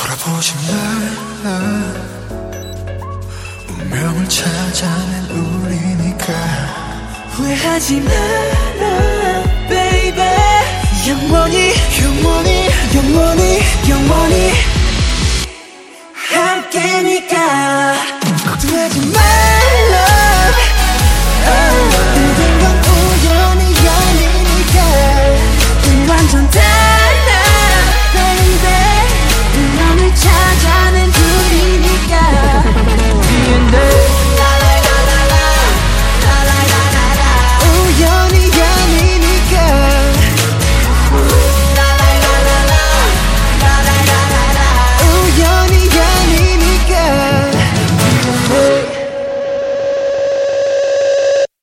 돌아보지 마. 운명을 찾아낸 우리니까 후회하지 마라 baby. 영원히